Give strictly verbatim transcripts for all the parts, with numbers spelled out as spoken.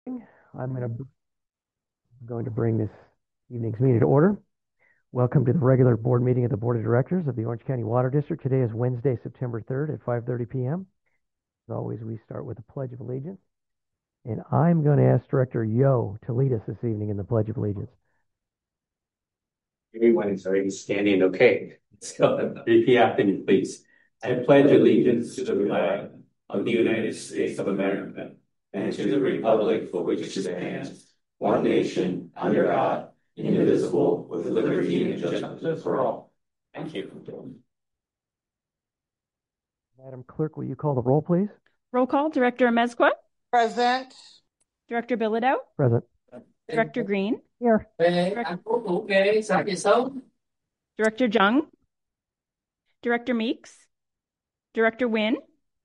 I'm going to, going to bring this evening's meeting to order. Welcome to the regular board meeting of the Board of Directors of the Orange County Water District. Today is Wednesday, September third at five thirty p m As always, we start with the Pledge of Allegiance. And I'm going to ask Director Yo to lead us this evening in the Pledge of Allegiance. Everyone is already standing. Okay. So repeat after me, please. I pledge allegiance to the flag of the United States of America and to the republic for which it stands, one nation, under God, indivisible, with liberty and justice for all. Thank you. Madam Clerk, will you call the roll, please? Roll call. Director Amezcua? Present. Director Bilodeau? Present. Director Green? Here. Director, Director Jung? Director Meeks? Director Nguyen?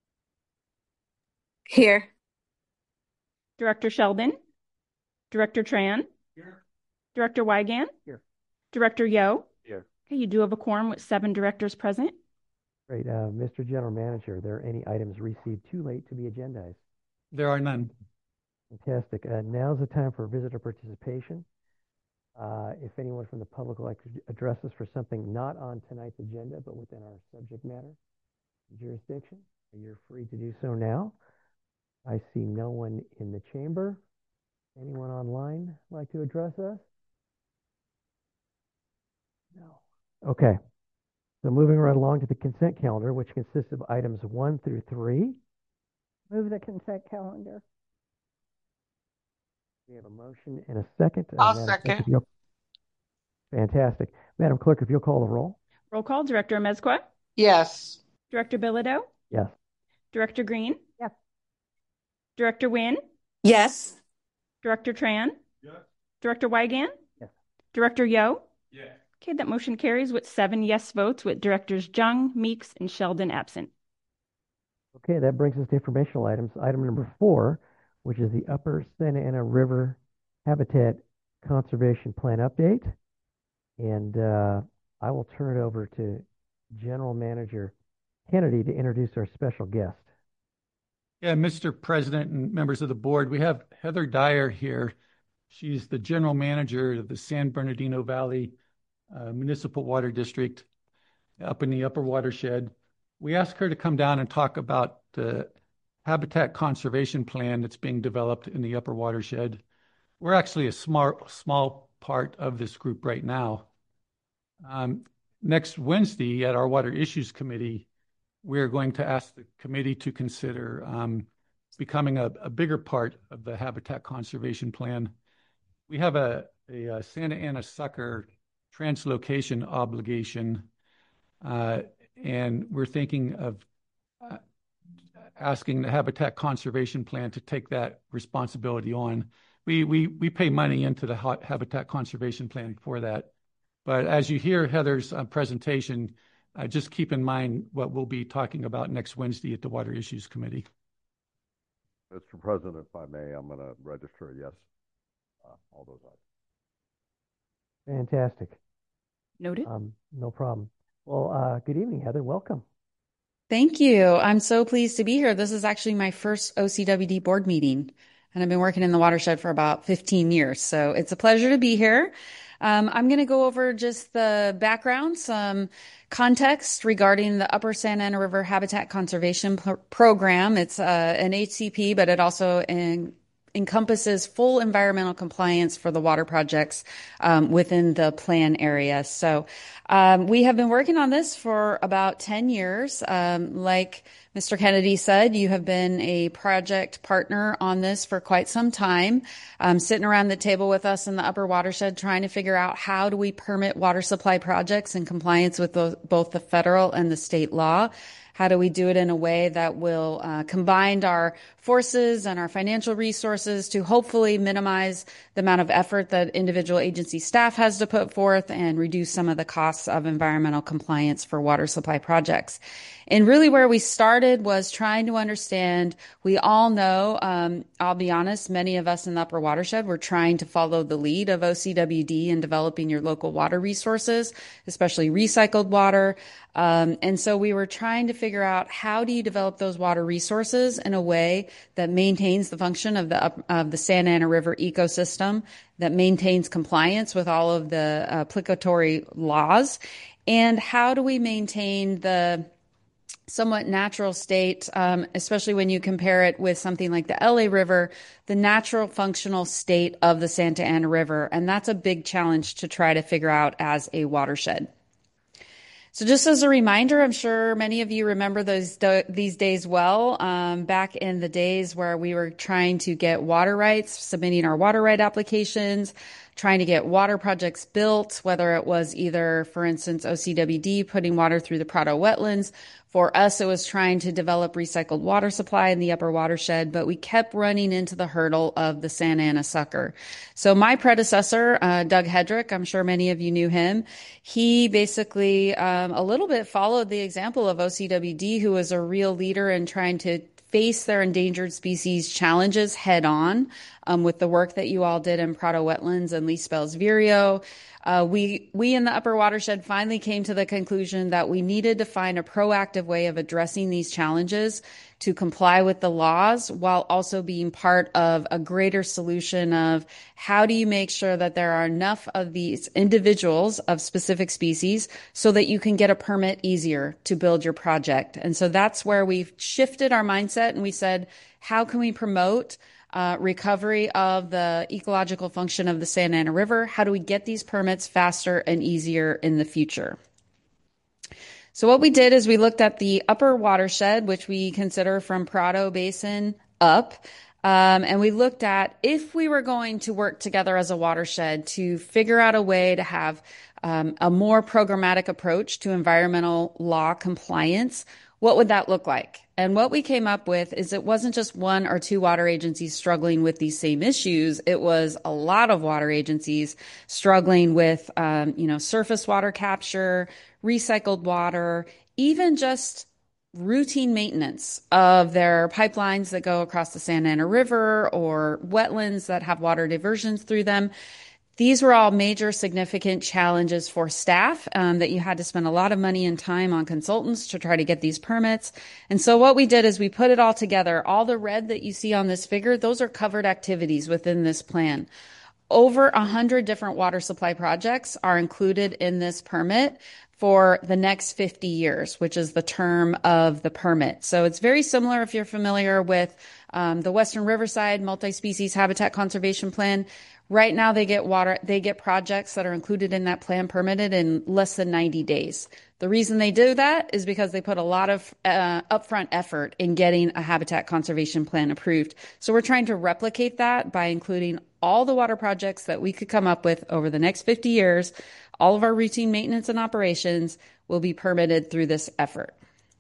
Here. Director Sheldon? Director Tran? Here. Director Wigand? Here. Director Yo? Here. Okay, you do have a quorum with seven directors present. Great. Uh, Mister General Manager, are there any items received too late to be agendized? There are none. Fantastic. Uh, now's the time for visitor participation. Uh, if anyone from the public would like to address us for something not on tonight's agenda, but within our subject matter jurisdiction, you're free to do so now. I see no one in the chamber. Anyone online like to address us? No. Okay. So moving right along to the consent calendar, which consists of items one through three. Move the consent calendar. We have a motion and a second. Uh, I'll Madam second. Clerk, fantastic. Madam Clerk, if you'll call the roll. Roll call. Director Amezcua? Yes. Director Bilodeau? Yes. Director Green? Yes. Director Nguyen? Yes. Director Tran? Yes. Director Wigand? Yes. Director Yo? Yes. Okay, that motion carries with seven yes votes with Directors Jung, Meeks, and Sheldon absent. Okay, that brings us to informational items. Item number four, which is the Upper Santa Ana River Habitat Conservation Plan update. And uh, I will turn it over to General Manager Kennedy to introduce our special guest. Yeah, Mister President and members of the board, we have Heather Dyer here. She's the general manager of the San Bernardino Valley uh, Municipal Water District up in the upper watershed. We asked her to come down and talk about the habitat conservation plan that's being developed in the upper watershed. We're actually a small, small part of this group right now. Um, next Wednesday at our Water Issues Committee, we're going to ask the committee to consider um, becoming a, a bigger part of the habitat conservation plan. We have a, a, a Santa Ana sucker translocation obligation, uh, and we're thinking of uh, asking the Habitat Conservation Plan to take that responsibility on. We, we, we pay money into the Habitat Conservation Plan for that. But as you hear Heather's uh, presentation, uh, just keep in mind what we'll be talking about next Wednesday at the Water Issues Committee. Mister President, if I may, I'm going to register a yes, uh, all those items. Fantastic. Noted. Um, no problem. Well, uh, good evening, Heather. Welcome. Thank you. I'm so pleased to be here. This is actually my first O C W D board meeting, and I've been working in the watershed for about fifteen years. So it's a pleasure to be here. Um, I'm going to go over just the background, some context regarding the Upper Santa Ana River Habitat Conservation P- Program. It's uh, an H C P, but it also in, encompasses full environmental compliance for the water projects um, within the plan area. So um, we have been working on this for about ten years. Um, like Mister Kennedy said, you have been a project partner on this for quite some time, um, sitting around the table with us in the upper watershed trying to figure out how do we permit water supply projects in compliance with the, both the federal and the state law. How do we do it in a way that will uh, combine our forces and our financial resources to hopefully minimize the amount of effort that individual agency staff has to put forth and reduce some of the costs of environmental compliance for water supply projects? And really where we started was trying to understand, we all know, um, I'll be honest, many of us in the upper watershed were trying to follow the lead of O C W D in developing your local water resources, especially recycled water. Um, and so we were trying to figure out how do you develop those water resources in a way that maintains the function of the up, of the Santa Ana River ecosystem, that maintains compliance with all of the applicatory laws, and how do we maintain the somewhat natural state, um, especially when you compare it with something like the L A River, the natural functional state of the Santa Ana River. And that's a big challenge to try to figure out as a watershed. So just as a reminder, I'm sure many of you remember those these days well, um, back in the days where we were trying to get water rights, submitting our water right applications, trying to get water projects built, whether it was either, for instance, O C W D putting water through the Prado wetlands. For us, it was trying to develop recycled water supply in the upper watershed, but we kept running into the hurdle of the Santa Ana sucker. So my predecessor, uh, Doug Hedrick, I'm sure many of you knew him. He basically um, a little bit followed the example of O C W D, who was a real leader in trying to face their endangered species challenges head on, um, with the work that you all did in Prado wetlands and Lee Spells Vireo. Uh, we, we in the upper watershed finally came to the conclusion that we needed to find a proactive way of addressing these challenges to comply with the laws while also being part of a greater solution of how do you make sure that there are enough of these individuals of specific species so that you can get a permit easier to build your project. And so that's where we've shifted our mindset and we said, how can we promote Uh, recovery of the ecological function of the Santa Ana River? How do we get these permits faster and easier in the future? So what we did is we looked at the upper watershed, which we consider from Prado Basin up, um, and we looked at if we were going to work together as a watershed to figure out a way to have um, a more programmatic approach to environmental law compliance, what would that look like? And what we came up with is it wasn't just one or two water agencies struggling with these same issues. It was a lot of water agencies struggling with, um, you know, surface water capture, recycled water, even just routine maintenance of their pipelines that go across the Santa Ana River or wetlands that have water diversions through them. These were all major significant challenges for staff, um, that you had to spend a lot of money and time on consultants to try to get these permits. And so what we did is we put it all together. All the red that you see on this figure, those are covered activities within this plan. Over a hundred different water supply projects are included in this permit for the next fifty years, which is the term of the permit. So it's very similar if you're familiar with um, the Western Riverside Multi-Species Habitat Conservation Plan. Right now they get water, they get projects that are included in that plan permitted in less than ninety days. The reason they do that is because they put a lot of uh, upfront effort in getting a habitat conservation plan approved. So we're trying to replicate that by including all the water projects that we could come up with over the next fifty years. All of our routine maintenance and operations will be permitted through this effort.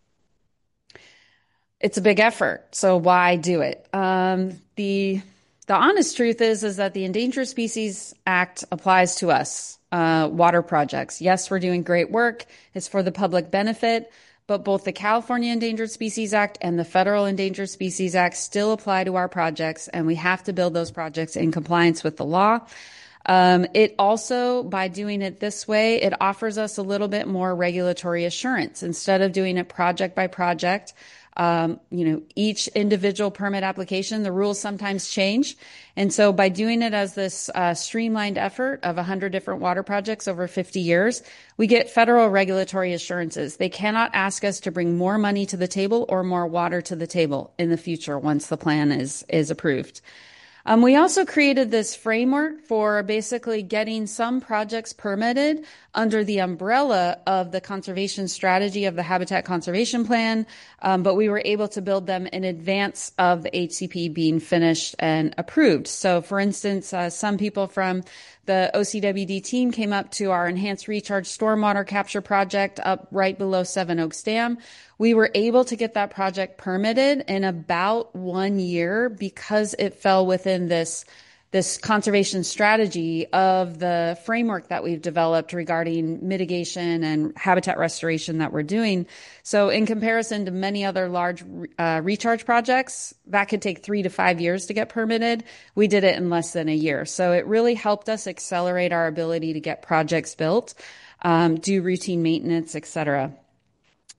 It's a big effort, so why do it? Um, the The honest truth is, is that the Endangered Species Act applies to us, uh, water projects. Yes, we're doing great work. It's for the public benefit, but both the California Endangered Species Act and the Federal Endangered Species Act still apply to our projects, and we have to build those projects in compliance with the law. Um, it also, by doing it this way, it offers us a little bit more regulatory assurance. Instead of doing it project by project, Um, you know, each individual permit application, the rules sometimes change. And so by doing it as this uh, streamlined effort of one hundred different water projects over fifty years, we get federal regulatory assurances. They cannot ask us to bring more money to the table or more water to the table in the future once the plan is, is approved. Um, we also created this framework for basically getting some projects permitted under the umbrella of the conservation strategy of the Habitat Conservation Plan, um, but we were able to build them in advance of the H C P being finished and approved. So, for instance, uh, some people from the O C W D team came up to our Enhanced Recharge Stormwater Capture project up right below Seven Oaks Dam. We were able to get that project permitted in about one year because it fell within this this conservation strategy of the framework that we've developed regarding mitigation and habitat restoration that we're doing. So in comparison to many other large uh, recharge projects, that could take three to five years to get permitted. We did it in less than a year. So it really helped us accelerate our ability to get projects built, um, do routine maintenance, et cetera.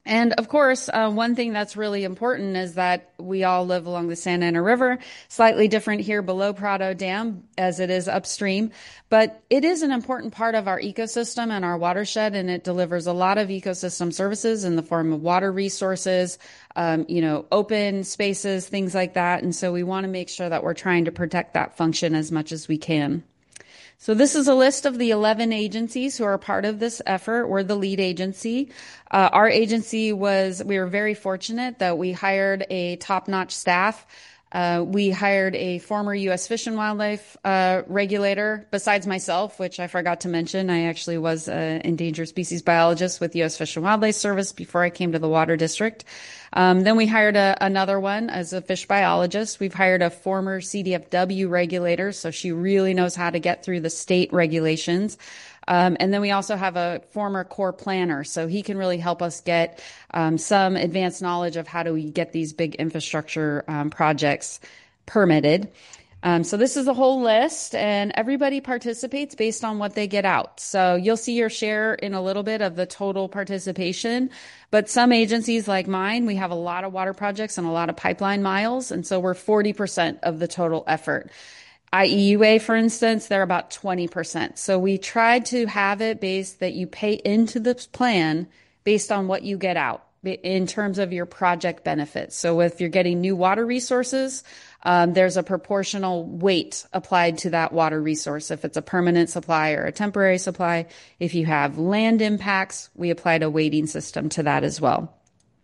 And of course, uh, one thing that's really important is that we all live along the Santa Ana River, slightly different here below Prado Dam as it is upstream, but it is an important part of our ecosystem and our watershed, and it delivers a lot of ecosystem services in the form of water resources, um, you know, open spaces, things like that. And so we want to make sure that we're trying to protect that function as much as we can. So this is a list of the eleven agencies who are part of this effort. We're the lead agency. Uh, our agency was, we were very fortunate that we hired a top-notch staff. Uh, we hired a former U S Fish and Wildlife uh, regulator, besides myself, which I forgot to mention. I actually was an endangered species biologist with U S Fish and Wildlife Service before I came to the Water District. Um, then we hired a, another one as a fish biologist. We've hired a former C D F W regulator, so she really knows how to get through the state regulations. Um, and then we also have a former Corps planner, so he can really help us get um, some advanced knowledge of how do we get these big infrastructure um, projects permitted. Um, so this is a whole list, and everybody participates based on what they get out. So you'll see your share in a little bit of the total participation, but some agencies like mine, we have a lot of water projects and a lot of pipeline miles, and so we're forty percent of the total effort. I E U A, for instance, they're about twenty percent. So we tried to have it based that you pay into the plan based on what you get out in terms of your project benefits. So if you're getting new water resources, um, there's a proportional weight applied to that water resource. If it's a permanent supply or a temporary supply, if you have land impacts, we applied a weighting system to that as well.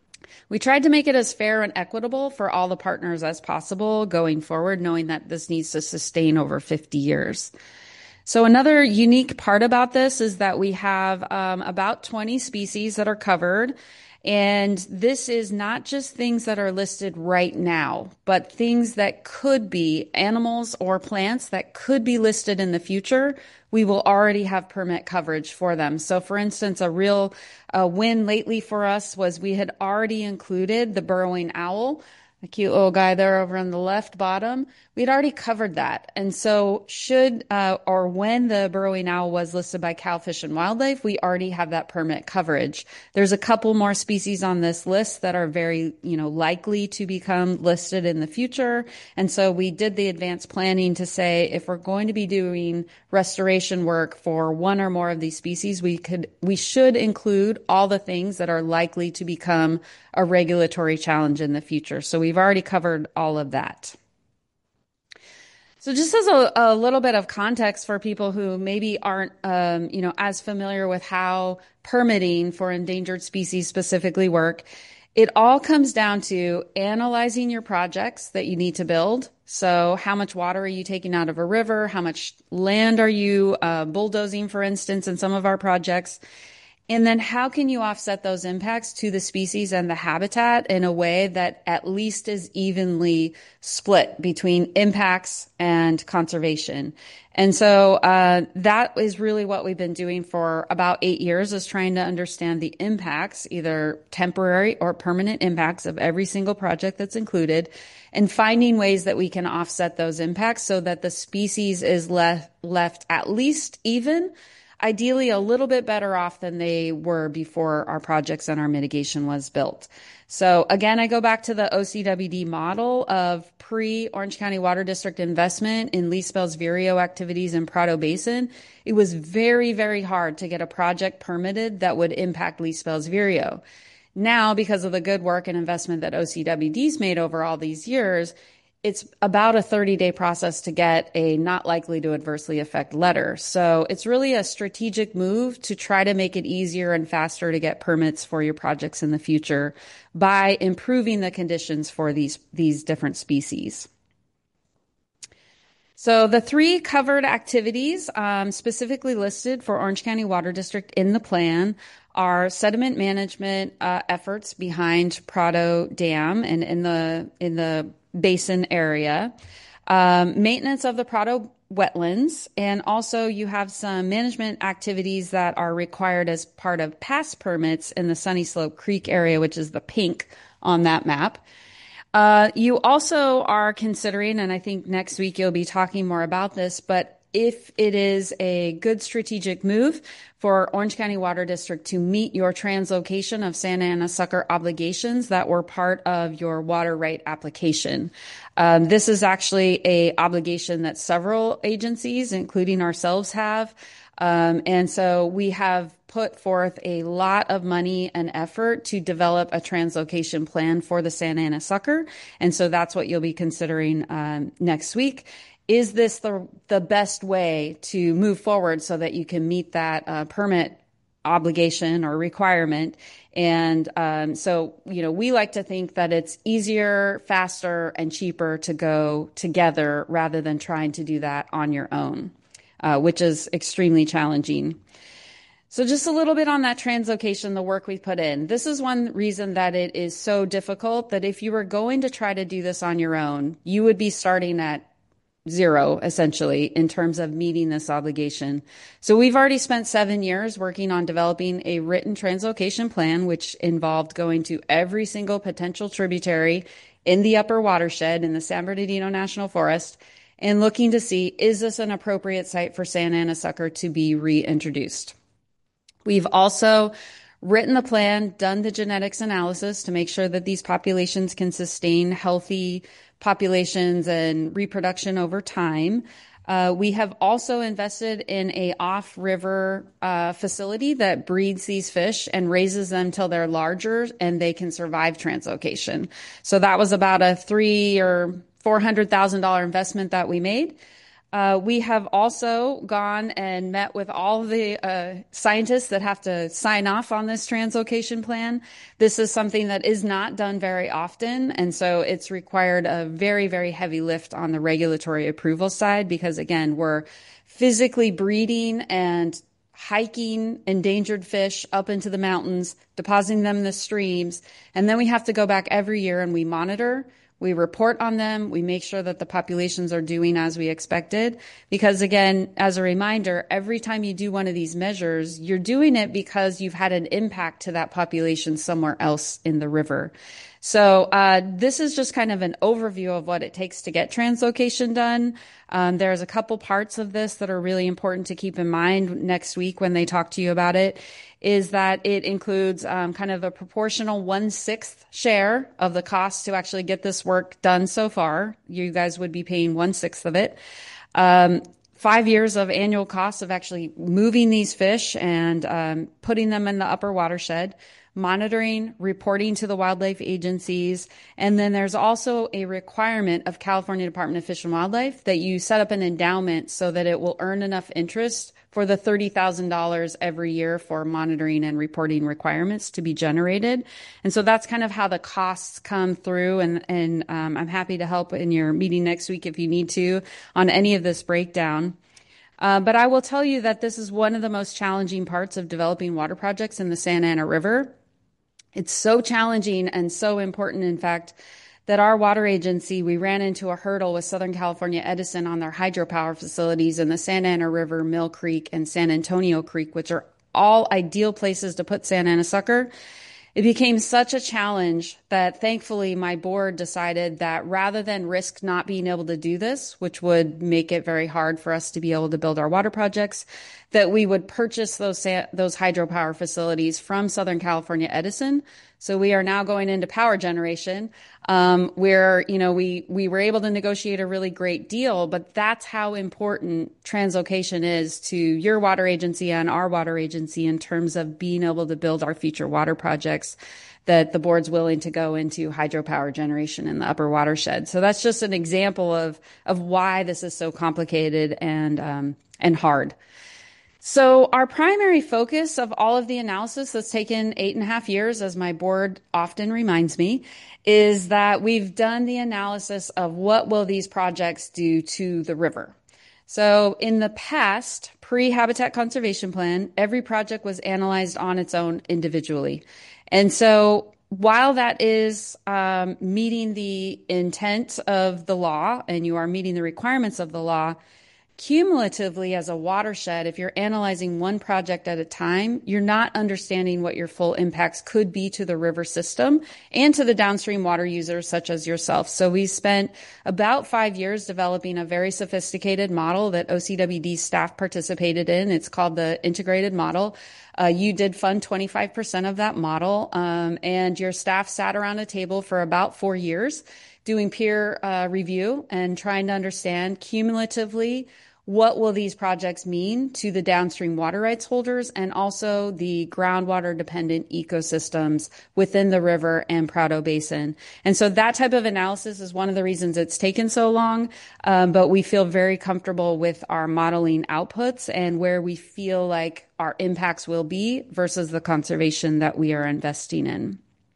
We tried to make it as fair and equitable for all the partners as possible going forward, knowing that this needs to sustain over fifty years. So another unique part about this is that we have um, about twenty species that are covered. And this is not just things that are listed right now, but things that could be animals or plants that could be listed in the future. We will already have permit coverage for them. So for instance, a real uh, win lately for us was we had already included the burrowing owl, the cute little guy there over on the left bottom. We'd already covered that. And so should, uh, or when the burrowing owl was listed by Cal Fish and Wildlife, we already have that permit coverage. There's a couple more species on this list that are very, you know, likely to become listed in the future. And so we did the advanced planning to say, if we're going to be doing restoration work for one or more of these species, we could, we should include all the things that are likely to become a regulatory challenge in the future. So we've already covered all of that. So just as a, a little bit of context for people who maybe aren't, um, you know, as familiar with how permitting for endangered species specifically work, it all comes down to analyzing your projects that you need to build. So how much water are you taking out of a river? How much land are you uh, bulldozing, for instance, in some of our projects? And then how can you offset those impacts to the species and the habitat in a way that at least is evenly split between impacts and conservation? And so uh, that is really what we've been doing for about eight years, is trying to understand the impacts, either temporary or permanent impacts of every single project that's included, and finding ways that we can offset those impacts so that the species is left, left at least even, ideally a little bit better off than they were before our projects and our mitigation was built. So again, I go back to the O C W D model of pre-Orange County Water District investment in least spills vireo activities in Prado Basin. It was very, very hard to get a project permitted that would impact least spills vireo. Now, because of the good work and investment that O C W D's made over all these years, it's about a thirty-day process to get a not likely to adversely affect letter. So it's really a strategic move to try to make it easier and faster to get permits for your projects in the future by improving the conditions for these, these different species. So the three covered activities um, specifically listed for Orange County Water District in the plan are sediment management uh, efforts behind Prado Dam and in the in the basin area, um, maintenance of the Prado wetlands, and also you have some management activities that are required as part of past permits in the Sunny Slope Creek area, which is the pink on that map. Uh, you also are considering, and I think next week you'll be talking more about this, but if it is a good strategic move for Orange County Water District to meet your translocation of Santa Ana Sucker obligations that were part of your water right application. Um, this is actually a obligation that several agencies, including ourselves, have. Um, and so we have put forth a lot of money and effort to develop a translocation plan for the Santa Ana Sucker. And so that's what you'll be considering um, next week. Is this the, the best way to move forward so that you can meet that uh, permit obligation or requirement? And um, so, you know, we like to think that it's easier, faster, and cheaper to go together rather than trying to do that on your own. Uh, which is extremely challenging. So just a little bit on that translocation, the work we've put in. This is one reason that it is so difficult, that if you were going to try to do this on your own, you would be starting at zero, essentially, in terms of meeting this obligation. So we've already spent seven years working on developing a written translocation plan, which involved going to every single potential tributary in the upper watershed in the San Bernardino National Forest and looking to see, is this an appropriate site for Santa Ana Sucker to be reintroduced? We've also written the plan, done the genetics analysis to make sure that these populations can sustain healthy populations and reproduction over time. Uh, we have also invested in a off-river uh, facility that breeds these fish and raises them till they're larger and they can survive translocation. So that was about a three or four hundred thousand dollars investment that we made. Uh, we have also gone and met with all the uh, scientists that have to sign off on this translocation plan. This is something that is not done very often, and so it's required a very, very heavy lift on the regulatory approval side because, again, we're physically breeding and hiking endangered fish up into the mountains, depositing them in the streams, and then we have to go back every year and we monitor. We report on them. We make sure that the populations are doing as we expected. Because again, as a reminder, every time you do one of these measures, you're doing it because you've had an impact to that population somewhere else in the river. So uh, this is just kind of an overview of what it takes to get translocation done. Um, there's a couple parts of this that are really important to keep in mind next week when they talk to you about it, is that it includes um, kind of a proportional one-sixth share of the cost to actually get this work done so far. You guys would be paying one-sixth of it. Um, five years of annual costs of actually moving these fish and um, putting them in the upper watershed, monitoring, reporting to the wildlife agencies. And then there's also a requirement of California Department of Fish and Wildlife that you set up an endowment so that it will earn enough interest for the thirty thousand dollars every year for monitoring and reporting requirements to be generated. And so that's kind of how the costs come through. And, and um, I'm happy to help in your meeting next week if you need to on any of this breakdown. Uh, but I will tell you that this is one of the most challenging parts of developing water projects in the Santa Ana River. It's so challenging and so important, in fact, that our water agency, we ran into a hurdle with Southern California Edison on their hydropower facilities in the Santa Ana River, Mill Creek, and San Antonio Creek, which are all ideal places to put Santa Ana Sucker. It became such a challenge that thankfully my board decided that rather than risk not being able to do this, which would make it very hard for us to be able to build our water projects, that we would purchase those those hydropower facilities from Southern California Edison. So we are now going into power generation, um, where, you know, we, we were able to negotiate a really great deal, but that's how important translocation is to your water agency and our water agency in terms of being able to build our future water projects, that the board's willing to go into hydropower generation in the upper watershed. So that's just an example of, of why this is so complicated and, um, and hard. So our primary focus of all of the analysis that's taken eight and a half years, as my board often reminds me, is that we've done the analysis of what will these projects do to the river. So in the past, pre-Habitat Conservation Plan, every project was analyzed on its own individually. And so while that is um, meeting the intent of the law and you are meeting the requirements of the law, Cumulatively, as a watershed, if you're analyzing one project at a time, you're not understanding what your full impacts could be to the river system and to the downstream water users such as yourself. So we spent about five years developing a very sophisticated model that O C W D staff participated in. It's called the integrated model. Uh, you did fund twenty-five percent of that model, um, and your staff sat around a table for about four years doing peer uh, review and trying to understand cumulatively what will these projects mean to the downstream water rights holders and also the groundwater dependent ecosystems within the river and Prado Basin. And so that type of analysis is one of the reasons it's taken so long, um, but we feel very comfortable with our modeling outputs and where we feel like our impacts will be versus the conservation that we are investing in.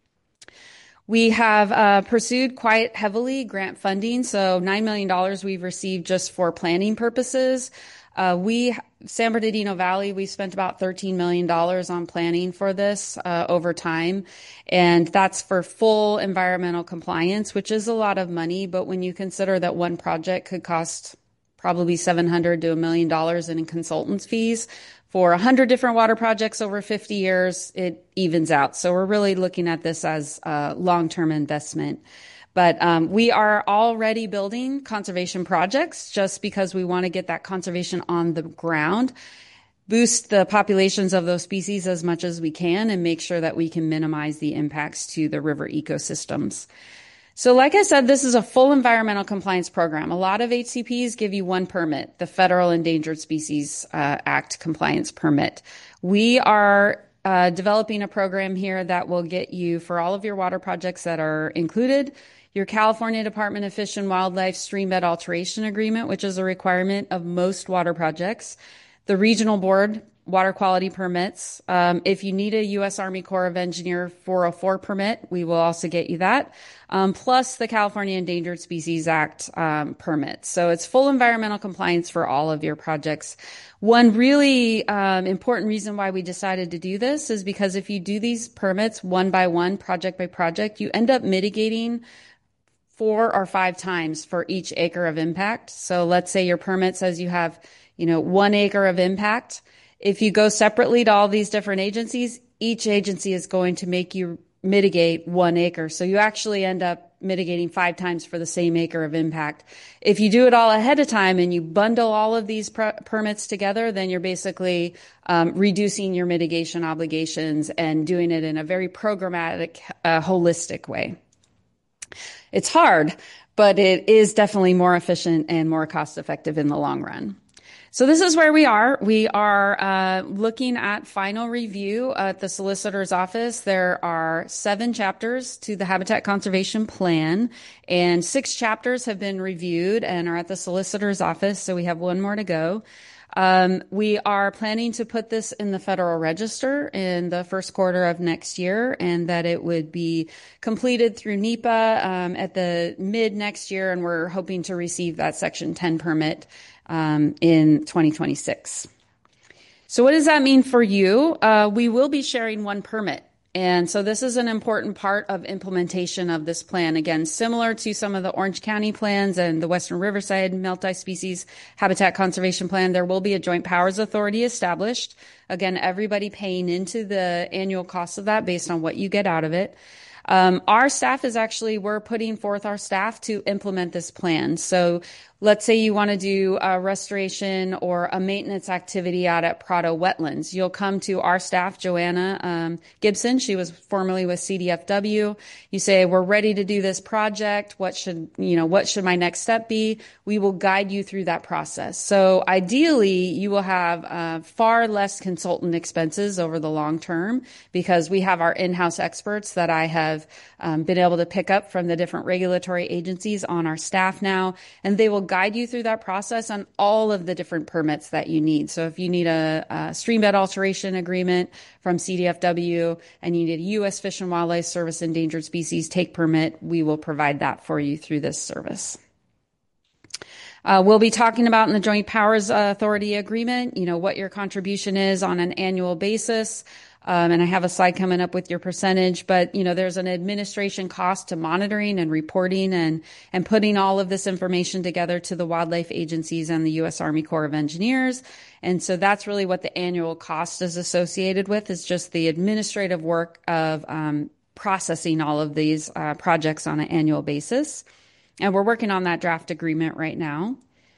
We have uh, pursued quite heavily grant funding, so nine million dollars we've received just for planning purposes. Uh, we, San Bernardino Valley, we spent about thirteen million dollars on planning for this uh, over time, and that's for full environmental compliance, which is a lot of money, but when you consider that one project could cost probably seven hundred to a million dollars in consultants fees, for one hundred different water projects over fifty years, it evens out. So we're really looking at this as a long-term investment. But um, we are already building conservation projects just because we want to get that conservation on the ground, boost the populations of those species as much as we can, and make sure that we can minimize the impacts to the river ecosystems. So like I said, this is a full environmental compliance program. A lot of H C Ps give you one permit, the Federal Endangered Species uh, Act compliance permit. We are uh, developing a program here that will get you, for all of your water projects that are included, your California Department of Fish and Wildlife streambed alteration agreement, which is a requirement of most water projects, the regional board water quality permits. Um, if you need a U S Army Corps of Engineer four oh four permit, we will also get you that, um, plus the California Endangered Species Act um, permit. So it's full environmental compliance for all of your projects. One really um, important reason why we decided to do this is because if you do these permits one by one, project by project, you end up mitigating four or five times for each acre of impact. So let's say your permit says you have, you know, one acre of impact. If you go separately to all these different agencies, each agency is going to make you mitigate one acre. So you actually end up mitigating five times for the same acre of impact. If you do it all ahead of time and you bundle all of these per- permits together, then you're basically um, reducing your mitigation obligations and doing it in a very programmatic, uh, holistic way. It's hard, but it is definitely more efficient and more cost effective in the long run. So this is where we are. We are uh, looking at final review at the solicitor's office. There are seven chapters to the Habitat Conservation Plan, and six chapters have been reviewed and are at the solicitor's office, so we have one more to go. Um, we are planning to put this in the Federal Register in the first quarter of next year, and that it would be completed through NEPA um, at the mid next year, and we're hoping to receive that Section ten permit um, in twenty twenty-six. So what does that mean for you? Uh, we will be sharing one permit. And so this is an important part of implementation of this plan. Again, similar to some of the Orange County plans and the Western Riverside Multi-Species Habitat Conservation Plan, there will be a joint powers authority established. Again, everybody paying into the annual cost of that based on what you get out of it. Um, our staff is actually, we're putting forth our staff to implement this plan. So let's say you want to do a restoration or a maintenance activity out at Prado Wetlands. You'll come to our staff, Joanna um, Gibson. She was formerly with C D F W. You say, we're ready to do this project. What should, you know, what should my next step be? We will guide you through that process. So ideally, you will have uh, far less consultant expenses over the long term because we have our in-house experts that I have um, been able to pick up from the different regulatory agencies on our staff now, and they will guide you through that process on all of the different permits that you need. So if you need a, a streambed alteration agreement from C D F W and you need a U S Fish and Wildlife Service endangered species take permit, we will provide that for you through this service. Uh, we'll be talking about in the Joint Powers Authority Agreement, you know, what your contribution is on an annual basis. Um, and I have a slide coming up with your percentage, but you know, there's an administration cost to monitoring and reporting and, and putting all of this information together to the wildlife agencies and the U S Army Corps of Engineers. And so that's really what the annual cost is associated with, is just the administrative work of um, processing all of these uh, projects on an annual basis. And we're working on that draft agreement right now.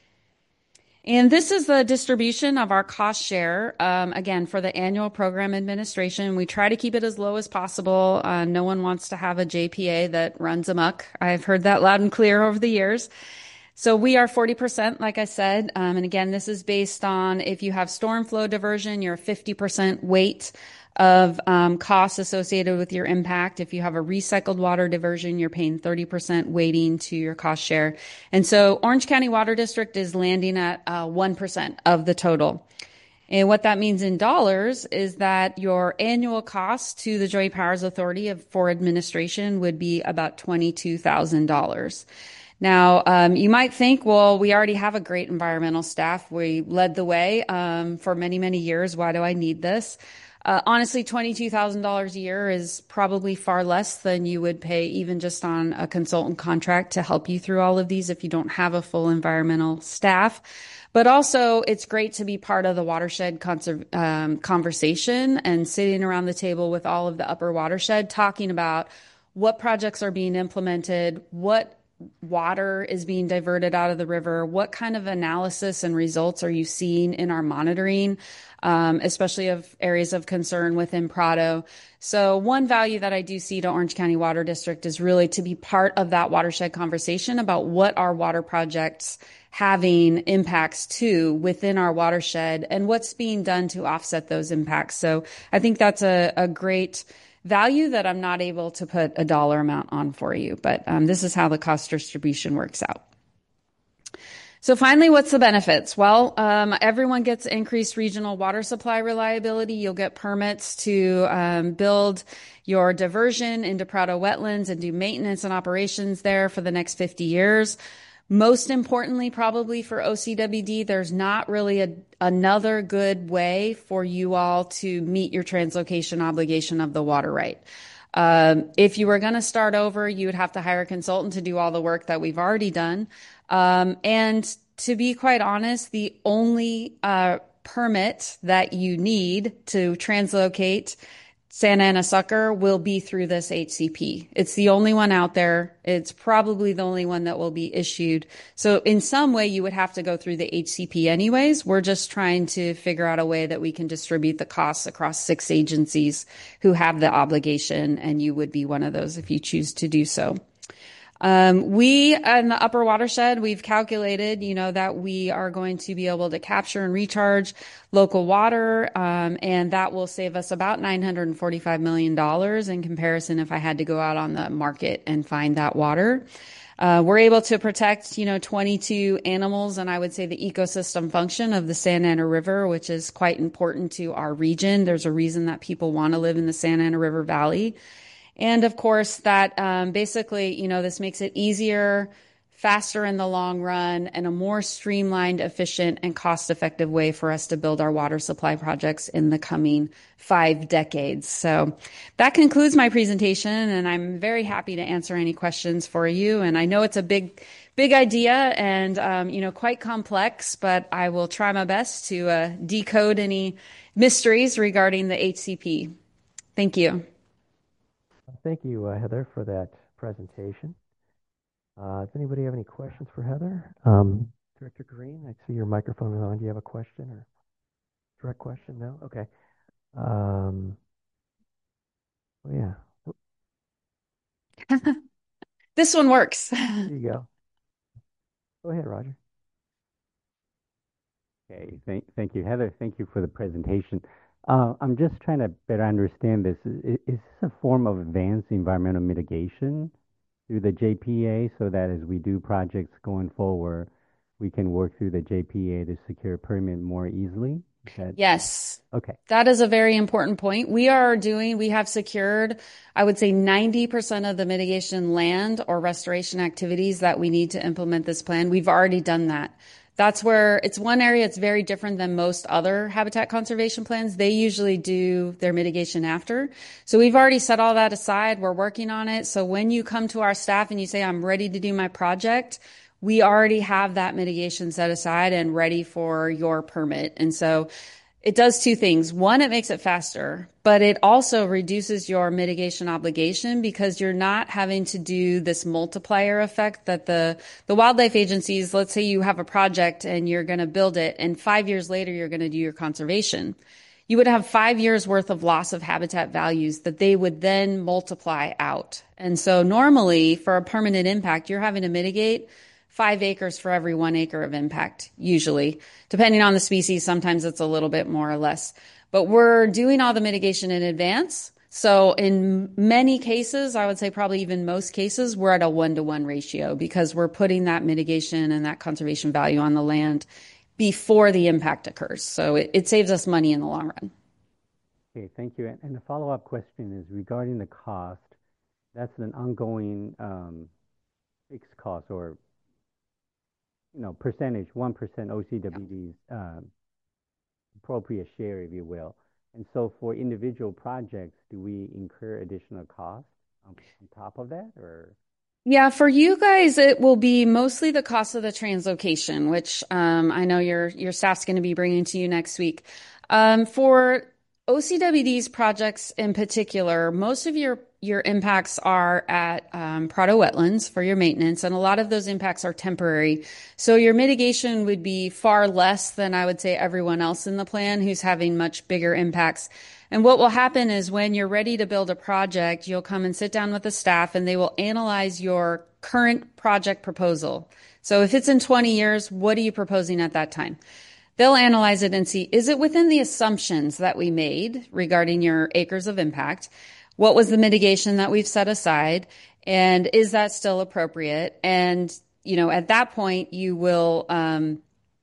And this is the distribution of our cost share. Um, again, for the annual program administration, we try to keep it as low as possible. Uh, no one wants to have a J P A that runs amok. I've heard that loud and clear over the years. So we are forty percent, like I said. Um, and again, this is based on if you have storm flow diversion, you're fifty percent weight of um, costs associated with your impact. If you have a recycled water diversion, you're paying thirty percent weighting to your cost share. And so Orange County Water District is landing at uh, one percent of the total. And what that means in dollars is that your annual cost to the Joint Powers Authority of, for administration would be about twenty-two thousand dollars. Now, um, you might think, well, we already have a great environmental staff. We led the way um, for many, many years. Why do I need this? Uh, honestly, twenty-two thousand dollars a year is probably far less than you would pay even just on a consultant contract to help you through all of these if you don't have a full environmental staff. But also, it's great to be part of the watershed conserv- um, conversation and sitting around the table with all of the upper watershed, talking about what projects are being implemented, what water is being diverted out of the river, what kind of analysis and results are you seeing in our monitoring, um, especially of areas of concern within Prado. So one value that I do see to Orange County Water District is really to be part of that watershed conversation about what our water projects having impacts to within our watershed and what's being done to offset those impacts. So I think that's a, a great value that I'm not able to put a dollar amount on for you, but um, this is how the cost distribution works out. So finally, what's the benefits? Well, um, everyone gets increased regional water supply reliability. You'll get permits to um, build your diversion into Prado wetlands and do maintenance and operations there for the next fifty years. Most importantly, probably for O C W D, there's not really a, another good way for you all to meet your translocation obligation of the water right. Um, if you were going to start over, you would have to hire a consultant to do all the work that we've already done. Um, and to be quite honest, the only uh, permit that you need to translocate Santa Ana Sucker will be through this H C P. It's the only one out there. It's probably the only one that will be issued. So in some way, you would have to go through the H C P anyways. We're just trying to figure out a way that we can distribute the costs across six agencies who have the obligation, and you would be one of those if you choose to do so. Um, we in the upper watershed, we've calculated, you know, that we are going to be able to capture and recharge local water, um, and that will save us about nine hundred forty-five million dollars in comparison if I had to go out on the market and find that water. Uh, we're able to protect, you know, twenty-two animals, and I would say the ecosystem function of the Santa Ana River, which is quite important to our region. There's a reason that people want to live in the Santa Ana River Valley. And of course that, um, basically, you know, this makes it easier, faster in the long run, and a more streamlined, efficient, and cost-effective way for us to build our water supply projects in the coming five decades. So that concludes my presentation, and I'm very happy to answer any questions for you. And I know it's a big, big idea and, um, you know, quite complex, but I will try my best to uh, decode any mysteries regarding the H C P. Thank you. Thank you, uh, Heather, for that presentation. Uh, does anybody have any questions for Heather? Um, Director Green, I see your microphone is on. Do you have a question or direct question? No? Okay. Um, oh, yeah. This one works. There you go. Go ahead, Roger. Okay, thank, thank you, Heather. Thank you for the presentation. Uh, I'm just trying to better understand this. Is, is this a form of advanced environmental mitigation through the J P A so that as we do projects going forward, we can work through the J P A to secure a permit more easily? That, yes. Okay. That is a very important point. We are doing, we have secured, I would say ninety percent of the mitigation land or restoration activities that we need to implement this plan. We've already done that. That's where it's one area it's very different than most other habitat conservation plans. They usually do their mitigation after. So we've already set all that aside. We're working on it. So when you come to our staff and you say, I'm ready to do my project, we already have that mitigation set aside and ready for your permit. And so it does two things. One, it makes it faster, but it also reduces your mitigation obligation because you're not having to do this multiplier effect that the, the wildlife agencies, let's say you have a project and you're going to build it and five years later you're going to do your conservation. You would have five years worth of loss of habitat values that they would then multiply out. And so normally for a permanent impact, you're having to mitigate five acres for every one acre of impact, usually. Depending on the species, sometimes it's a little bit more or less. But we're doing all the mitigation in advance. So in many cases, I would say probably even most cases, we're at a one-to-one ratio because we're putting that mitigation and that conservation value on the land before the impact occurs. So it, it saves us money in the long run. Okay, thank you. And, and the follow-up question is regarding the cost. That's an ongoing um, fixed cost or you know, percentage, one percent O C W D's um, appropriate share, if you will. And so for individual projects, do we incur additional costs on, on top of that or? Yeah, for you guys, it will be mostly the cost of the translocation, which um, I know your your staff's going to be bringing to you next week. Um, for O C W D's projects in particular, most of your your impacts are at um, Prado wetlands for your maintenance, and a lot of those impacts are temporary. So your mitigation would be far less than I would say everyone else in the plan who's having much bigger impacts. And what will happen is when you're ready to build a project, you'll come and sit down with the staff and they will analyze your current project proposal. So if it's in twenty years, what are you proposing at that time? They'll analyze it and see, is it within the assumptions that we made regarding your acres of impact? What was the mitigation that we've set aside? And is that still appropriate? And, you know, at that point, you will, um,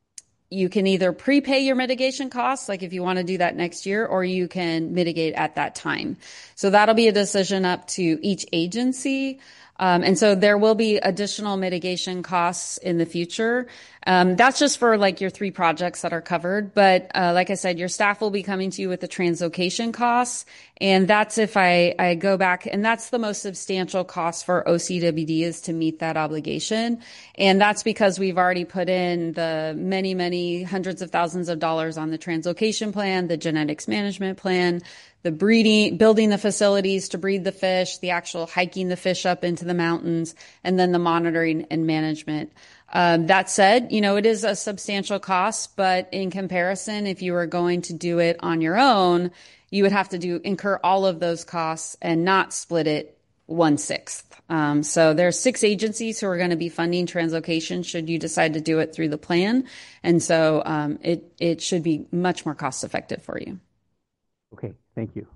you can either prepay your mitigation costs, like if you want to do that next year, or you can mitigate at that time. So that'll be a decision up to each agency. Um, and so there will be additional mitigation costs in the future. Um, that's just for like your three projects that are covered. But uh, like I said, your staff will be coming to you with the translocation costs. And that's if I, I go back, and that's the most substantial cost for O C W D is to meet that obligation. And that's because we've already put in the many, many hundreds of thousands of dollars on the translocation plan, the genetics management plan, the breeding, building the facilities to breed the fish, the actual hiking the fish up into the mountains, and then the monitoring and management. Um, that said, you know, it is a substantial cost, but in comparison, if you were going to do it on your own, you would have to do incur all of those costs and not split it one-sixth. Um, so there's six agencies who are going to be funding translocation should you decide to do it through the plan. And so um, it, it should be much more cost effective for you. Okay, thank you.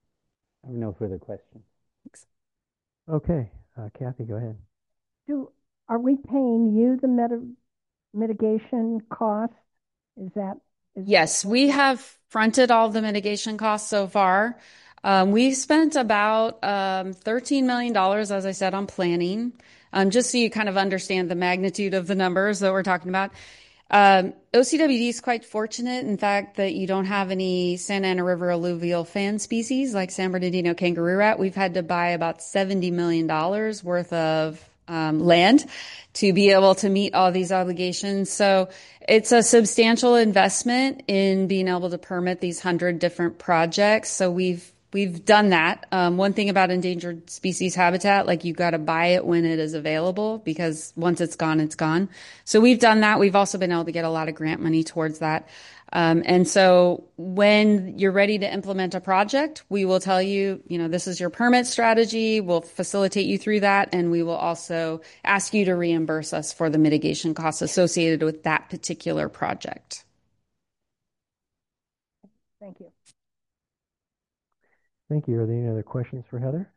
I have no further questions. Thanks. Okay, uh, Kathy, go ahead. Do, are we paying you the meta, mitigation cost? Is that? Is Yes, we have fronted all the mitigation costs so far. Um, we spent about um, thirteen million dollars, as I said, on planning, um, just so you kind of understand the magnitude of the numbers that we're talking about. Um, O C W D is quite fortunate, in fact, that you don't have any Santa Ana River alluvial fan species like San Bernardino kangaroo rat. We've had to buy about seventy million dollars worth of um, land to be able to meet all these obligations. So it's a substantial investment in being able to permit these hundred different projects. So we've We've done that. Um, one thing about endangered species habitat, like you got to buy it when it is available because once it's gone, it's gone. So we've done that. We've also been able to get a lot of grant money towards that. Um, and so when you're ready to implement a project, we will tell you, you know, this is your permit strategy. We'll facilitate you through that. And we will also ask you to reimburse us for the mitigation costs associated with that particular project. Thank you. Thank you. Are there any other questions for Heather?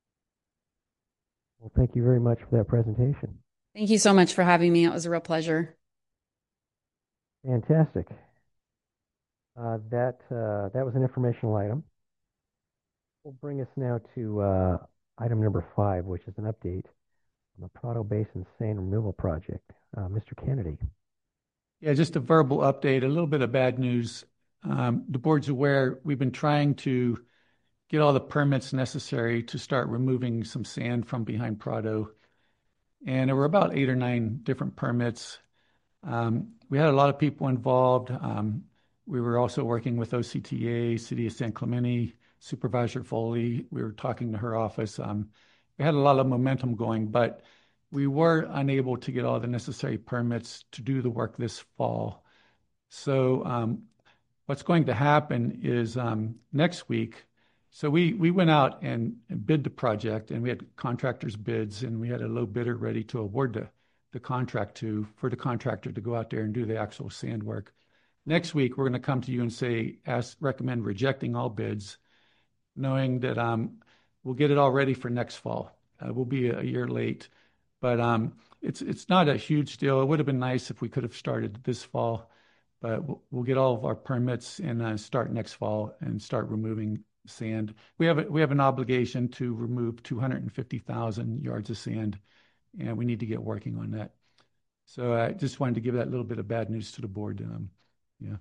Well, thank you very much for that presentation. Thank you so much for having me. It was a real pleasure. Fantastic. Uh, that uh, that was an informational item. Will bring us now to uh, item number five, which is an update on the Prado Basin Sand Removal Project. Uh, Mister Kennedy. Yeah, just a verbal update, a little bit of bad news. Um, the board's aware we've been trying to get all the permits necessary to start removing some sand from behind Prado. And there were about eight or nine different permits. Um, we had a lot of people involved. Um, we were also working with O C T A, City of San Clemente, Supervisor Foley. We were talking to her office. Um, we had a lot of momentum going, but we were unable to get all the necessary permits to do the work this fall. So um, what's going to happen is um, next week, so we, we went out and bid the project, and we had contractors' bids, and we had a low bidder ready to award the, the contract to, for the contractor to go out there and do the actual sand work. Next week, we're going to come to you and say, ask, recommend rejecting all bids, knowing that um, we'll get it all ready for next fall. Uh, we'll be a, a year late, but um, it's it's not a huge deal. It would have been nice if we could have started this fall, but we'll, we'll get all of our permits and uh, start next fall and start removing sand. We have a, we have an obligation to remove two hundred fifty thousand yards of sand, and we need to get working on that. So I just wanted to give that little bit of bad news to the board. Um, yeah.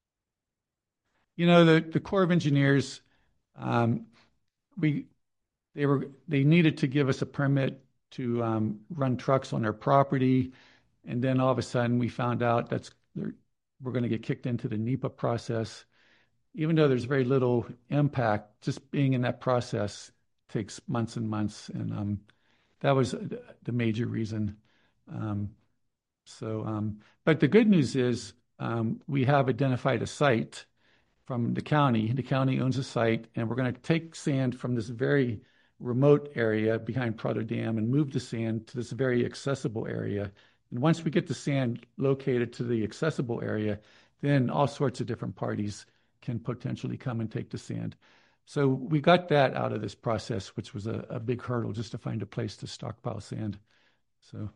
You know, the, the Corps of Engineers, um, we they were they needed to give us a permit to um, run trucks on their property, and then all of a sudden we found out that's we're going to get kicked into the NEPA process. Even though there's very little impact, just being in that process takes months and months, and um, that was the major reason. Um, so, um, but the good news is um, we have identified a site from the county. The county owns a site, and we're going to take sand from this very remote area behind Prado Dam and move the sand to this very accessible area. And once we get the sand located to the accessible area, then all sorts of different parties can potentially come and take the sand. So we got that out of this process, which was a, a big hurdle just to find a place to stockpile sand. So.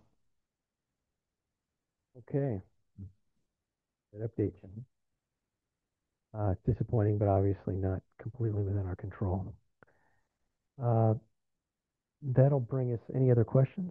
Okay. Good update, Jim. Uh, disappointing, but obviously not completely within our control. Uh, that'll bring us, any other questions?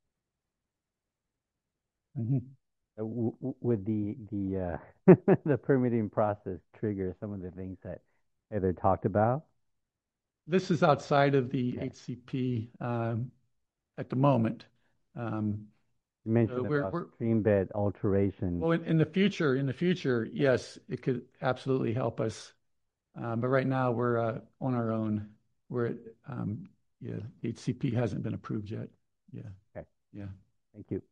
Mm-hmm. Uh, w- w- would the the uh, the permitting process trigger some of the things that Heather talked about? This is outside of the Yeah. H C P um, at the moment. Um, You mentioned so we're, about we're, stream bed alteration. well, in, in the future, in the future, yes, it could absolutely help us. Um, but right now, we're uh, on our own. We're um, yeah, H C P hasn't been approved yet. Yeah. Okay. Yeah. Thank you.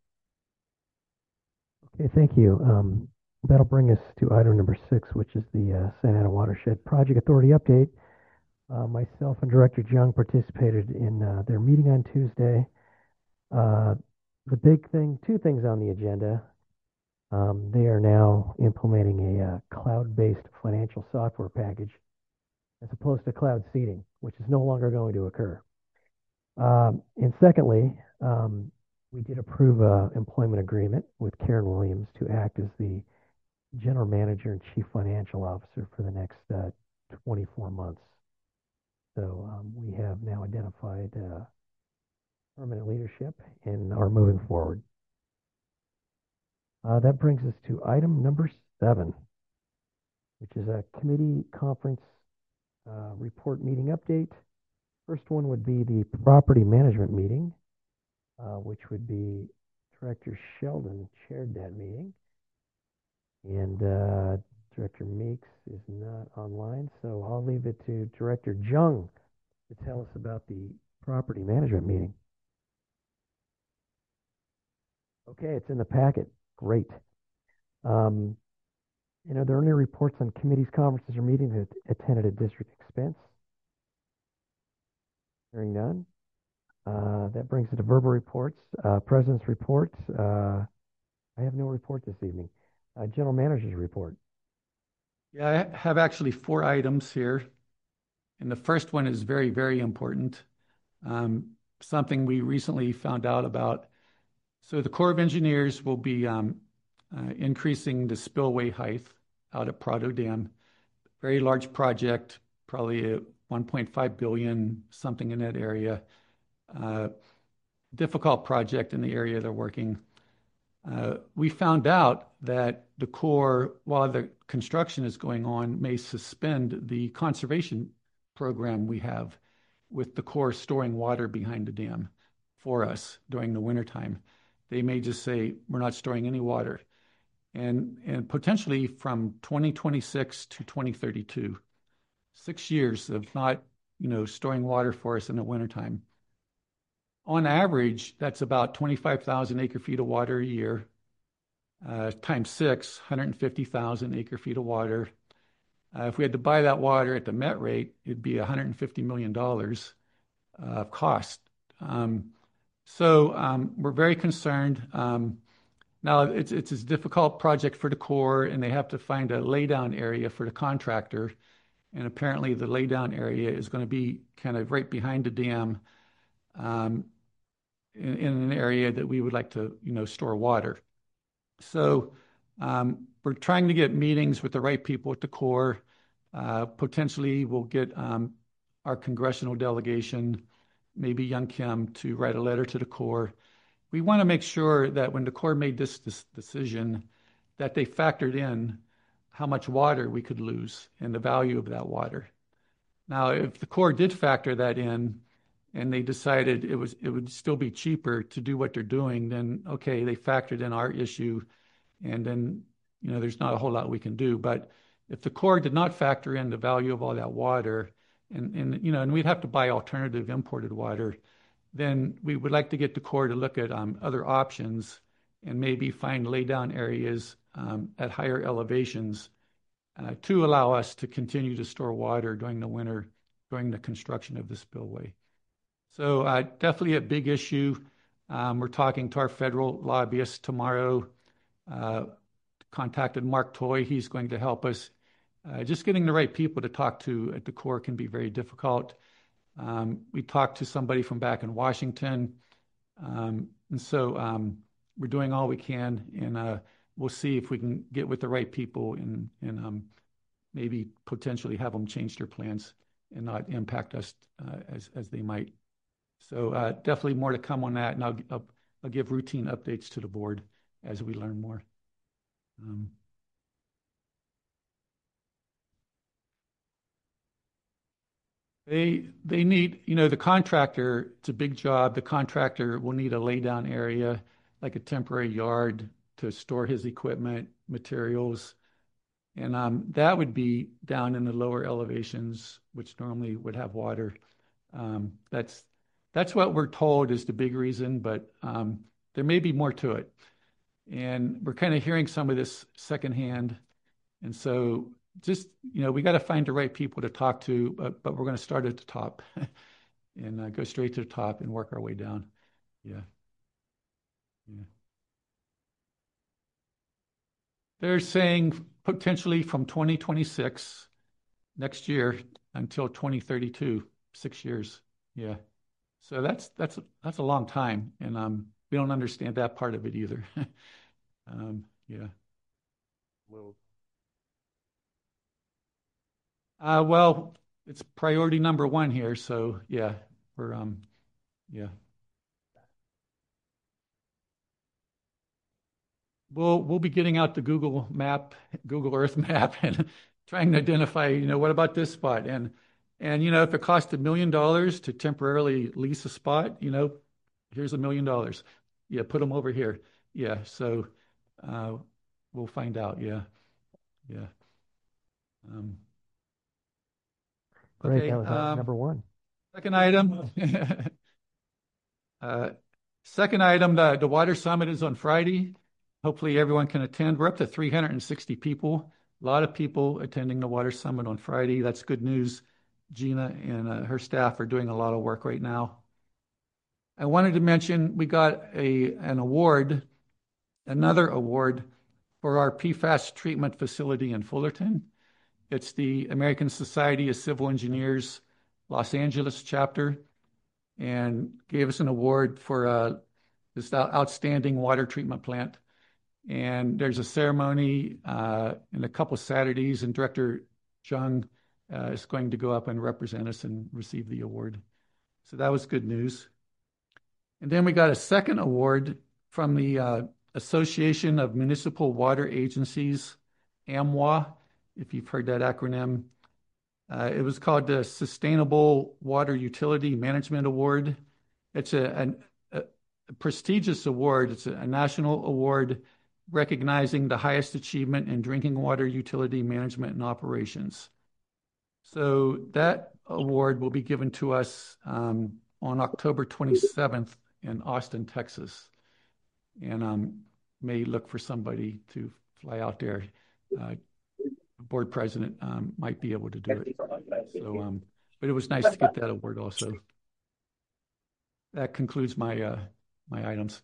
Okay, thank you. Um, that'll bring us to item number six, which is the uh, Santa Ana Watershed Project Authority update. Uh, myself and Director Jung participated in uh, their meeting on Tuesday. Uh, the big thing, two things on the agenda. Um, they are now implementing a uh, cloud-based financial software package as opposed to cloud seeding, which is no longer going to occur. Um, and secondly, um, we did approve an employment agreement with Karen Williams to act as the general manager and chief financial officer for the next uh, twenty-four months. So um, we have now identified uh, permanent leadership and are moving forward. Uh, that brings us to item number seven, which is a committee conference uh, report meeting update. First one would be the property management meeting, uh, which would be Director Sheldon chaired that meeting. And uh, Director Meeks is not online, so I'll leave it to Director Jung to tell us about the property management meeting. Okay, it's in the packet. Great. Um, you know, there are any reports on committees, conferences, or meetings that attended at district expense? Hearing none. Uh, that brings us to verbal reports. Uh, President's reports. Uh, I have no report this evening. Uh, General Manager's report. Yeah, I have actually four items here. And the first one is very, very important. Um, something we recently found out about. So the Corps of Engineers will be um, uh, increasing the spillway height out at Prado Dam. Very large project, probably a one point five billion, something in that area. Uh, difficult project in the area they're working. Uh, we found out that the Corps, while the construction is going on, may suspend the conservation program we have with the Corps storing water behind the dam for us during the wintertime. They may just say, we're not storing any water. And, and potentially from twenty twenty-six to twenty thirty-two, six years of not, you know, storing water for us in the wintertime. On average, that's about twenty-five thousand acre feet of water a year, uh, times six, one hundred fifty thousand acre feet of water. Uh, if we had to buy that water at the Met rate, it'd be one hundred fifty million dollars of cost. Um, so um, we're very concerned. Um, now, it's, it's a difficult project for the Corps, and they have to find a laydown area for the contractor. And apparently the laydown area is going to be kind of right behind the dam, um, in, in an area that we would like to, you know, store water. So um, we're trying to get meetings with the right people at the Corps. Uh, potentially we'll get um, our congressional delegation, maybe Young Kim, to write a letter to the Corps. We want to make sure that when the Corps made this, this decision, that they factored in how much water we could lose and the value of that water. Now, if the Corps did factor that in and they decided it was it would still be cheaper to do what they're doing, then okay, they factored in our issue, and then, you know, there's not a whole lot we can do. But if the Corps did not factor in the value of all that water, and, and you know, and we'd have to buy alternative imported water, then we would like to get the Corps to look at um, other options and maybe find laydown areas um, at higher elevations uh, to allow us to continue to store water during the winter, during the construction of the spillway. So uh, definitely a big issue. Um, we're talking to our federal lobbyists tomorrow. Uh, contacted Mark Toy. He's going to help us. Uh, just getting the right people to talk to at the Corps can be very difficult. Um, we talked to somebody from back in Washington. Um, and so um, we're doing all we can, and uh, we'll see if we can get with the right people and, and um, maybe potentially have them change their plans and not impact us uh, as, as they might. So uh, definitely more to come on that, and I'll, I'll, I'll give routine updates to the board as we learn more. Um, They they need, you know, the contractor, it's a big job. The contractor will need a laydown area, like a temporary yard to store his equipment, materials. And um, that would be down in the lower elevations, which normally would have water. Um, that's that's what we're told is the big reason, but um, there may be more to it. And we're kind of hearing some of this secondhand. And so just, you know, we got to find the right people to talk to, but, but we're going to start at the top and uh, go straight to the top and work our way down. Yeah. Yeah. They're saying potentially from twenty twenty-six, next year, until twenty thirty-two, six years. Yeah. So that's, that's, that's a long time. And um, we don't understand that part of it either. um, yeah. Well, Uh, well, it's priority number one here, so yeah, we're um, yeah. We'll we'll be getting out the Google map, Google Earth map, and trying to identify, you know, what about this spot, and and you know, if it costs a million dollars to temporarily lease a spot, you know, here's a million dollars. Yeah, put them over here. Yeah, so uh, we'll find out. Yeah, yeah. Um, Great, Okay, that was item um, number one. Second item. uh, second item, the, the Water Summit is on Friday. Hopefully everyone can attend. We're up to three hundred sixty people. A lot of people attending the Water Summit on Friday. That's good news. Gina and uh, her staff are doing a lot of work right now. I wanted to mention we got a an award, another award for our P FAS treatment facility in Fullerton. It's the American Society of Civil Engineers Los Angeles chapter, and gave us an award for uh, this outstanding water treatment plant. And there's a ceremony uh, in a couple of Saturdays, and Director Jung uh, is going to go up and represent us and receive the award. So that was good news. And then we got a second award from the uh, Association of Municipal Water Agencies, AMWA, if you've heard that acronym. Uh, it was called the Sustainable Water Utility Management Award. It's a, an, a, a prestigious award. It's a, a national award recognizing the highest achievement in drinking water utility management and operations. So that award will be given to us um, on October twenty-seventh in Austin, Texas. And um, may look for somebody to fly out there. Uh, board president um, might be able to do it. So, um, but it was nice to get that award also. That concludes my uh, my items.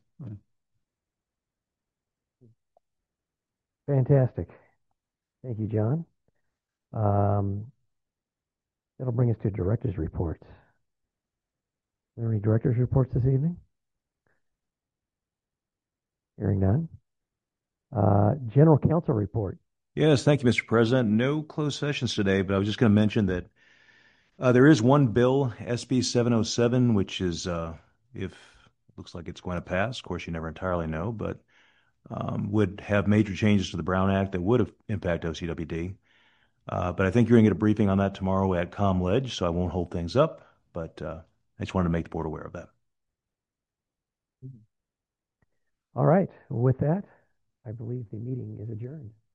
Fantastic. Thank you, John. Um, that'll bring us to director's reports. Are there any director's reports this evening? Hearing none. Uh, General Counsel report. Yes, thank you, Mister President. No closed sessions today, but I was just going to mention that uh, there is one bill, S B seven oh seven, which is, uh, if it looks like it's going to pass, of course, you never entirely know, but um, would have major changes to the Brown Act that would have impact O C W D. Uh, but I think you're going to get a briefing on that tomorrow at ComLeg, so I won't hold things up, but uh, I just wanted to make the board aware of that. All right. With that, I believe the meeting is adjourned.